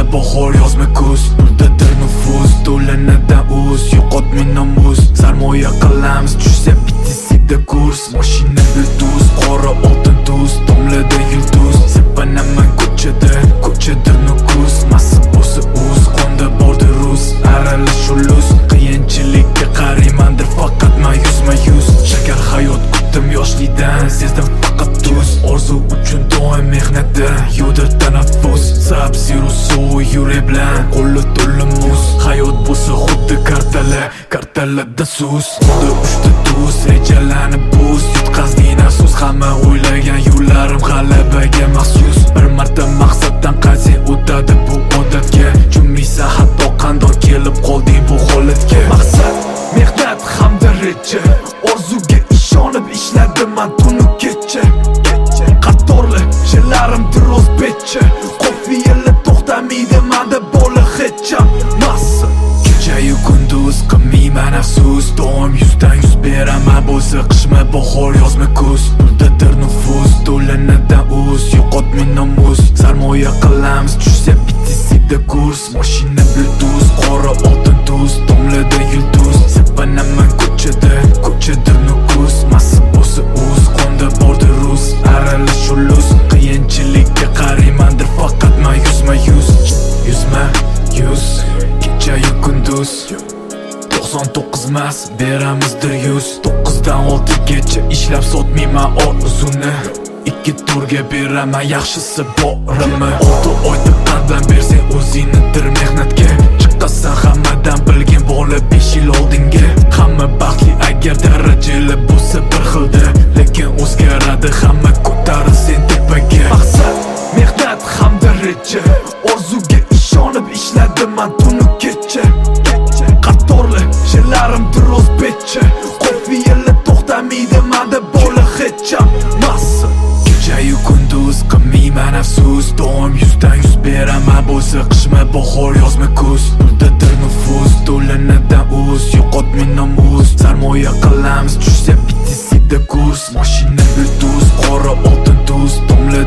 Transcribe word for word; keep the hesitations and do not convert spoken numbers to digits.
bahor, yozma kuz. Puldadir nufuz, to'lanadan uz. Yo'qotma nomus, sarmoya qilamiz tushsa bittisida kurs. Mashina bluetooth, qora oltin tuz, tomlada yulduz. Sepanaman ko'chada, ko'chadir nukus. Massa bo'lsa uz, qonda bordir rus. Aralash ulus, qiyinchilikka qaraymandir faqat mayus-mayus. Shakar hayot kutdim yoshlikdan, sezdim faqat tuz. Orzu uchun doim mehnatda, yo'dir tanaffus. Sub-zero suv yurak bilan, qo'li to'la muz. Hayot bo'lsa xuddi kartala, kartalada sus. Xuddi uchta tuz, rejalarni buz. Yutqazding afsus, hamma o'ylagan yo'llarim g'alabaga maxsus. Bir marta maqsaddan qaytsang o'tadi bu odatga. Cho'miysan hatto qandoq kelib qolding bu holatga. Maqsad, mehnat hamda reja, orzuga ishonib ishladim man tunu kecha. Qatorli she'larimdir o'zbekcha, qofiyalar to'xtamaydi manda bola hecham. Massa kechayu kunduz qilmayman afsus, doim yuzdan yuz beraman. Bo'lsa qishma bahor, yozma kuz. Puldadir nufuz, to'lanadan uz. Yo'qotma nomus, sarmoya qilamiz tushsa bittisida kurs. Mashina bluetooth, qora oltin tuz, tomlada yulduz. Sepanaman ko'chada, ko'chadir nukus. Massa bo'lsa uz, qonda bordir rus. Aralash ulus, qiyinchilikka qaraymandir faqat mayus-mayus. Yuzma yuz, kechayu kunduz. to'qson to'qqiz mas, beramizdir yuz. To'qqizdan oltigacha ishlab sotmayman orzuni. Ikki turga beraman yaxshisi borimni. Olti oy diqqatdan bersang o'zingnidir mehnatga. Chiqasan hammadan bilgin bola besh yil oldinga. Hamma baxtli agar darajali bo'lsa bir xilda, lekin o'zgaradi hamma ko'tarilsin tepaga. Maqsad, mehnat hamda reja, orzuga ishonib ishladim man tunu kecha. Qatorli she'larimdir o'zbekcha, qofiyalar to'xtamaydi manda bola hecham. Massa kechayu kunduz qilmayman afsus, doim yuzdan yuz beraman. Bo'lsa qishma bahor, yozma kuz. Puldadir nufuz, to'lanadan uz. Yo'qotma nomus, sarmoya qilamiz tushsa bittisida kurs. Mashina bluetooth, qora oltin tuz, tomlada